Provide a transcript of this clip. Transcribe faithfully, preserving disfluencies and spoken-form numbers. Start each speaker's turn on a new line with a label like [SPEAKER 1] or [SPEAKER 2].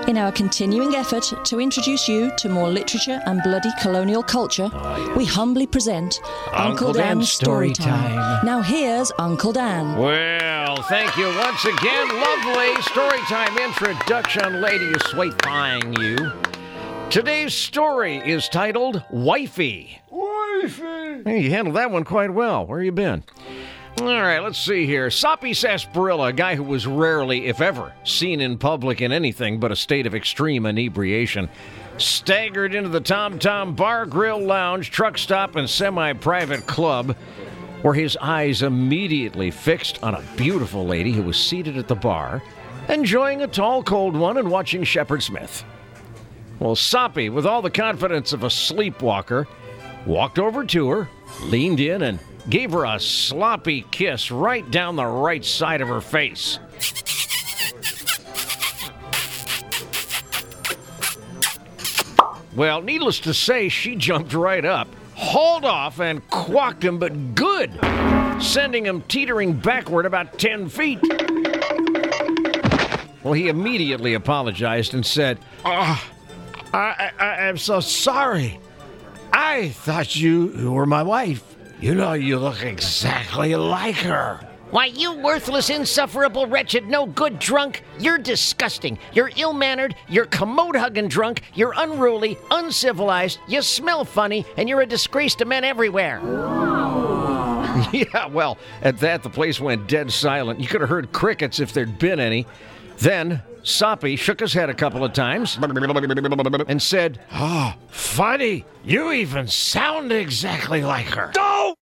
[SPEAKER 1] In our continuing effort to introduce you to more literature and bloody colonial culture, we humbly present Uncle,
[SPEAKER 2] Uncle
[SPEAKER 1] Dan's
[SPEAKER 2] Dan's
[SPEAKER 1] Story
[SPEAKER 2] Story
[SPEAKER 1] Time.
[SPEAKER 2] Time.
[SPEAKER 1] Now here's Uncle Dan.
[SPEAKER 2] Well, thank you once again. Lovely storytime introduction, lady sweet-flying you. Today's story is titled Wifey.
[SPEAKER 3] Wifey!
[SPEAKER 2] Hey, you handled that one quite well. Where you been? All right, let's see here. Soppy Sarsaparilla, a guy who was rarely, if ever, seen in public in anything but a state of extreme inebriation, staggered into the Tom Tom Bar Grill Lounge, truck stop, and semi-private club, where his eyes immediately fixed on a beautiful lady who was seated at the bar, enjoying a tall, cold one and watching Shepard Smith. Well, Soppy, with all the confidence of a sleepwalker, walked over to her, leaned in, and gave her a sloppy kiss right down the right side of her face. Well, needless to say, she jumped right up, hauled off, and quacked him, but good, sending him teetering backward about ten feet. Well, he immediately apologized and said,
[SPEAKER 3] Ah, I, I, I'm so sorry. I thought you, you were my wife. You know, you look exactly like her.
[SPEAKER 4] Why, you worthless, insufferable, wretched, no-good drunk. You're disgusting. You're ill-mannered. You're commode-hugging drunk. You're unruly, uncivilized. You smell funny, and you're a disgrace to men everywhere.
[SPEAKER 2] Yeah, well, at that, the place went dead silent. You could have heard crickets if there'd been any. Then, Soppy shook his head a couple of times and said,
[SPEAKER 3] Oh, funny. You even sound exactly like her.
[SPEAKER 2] "Oh,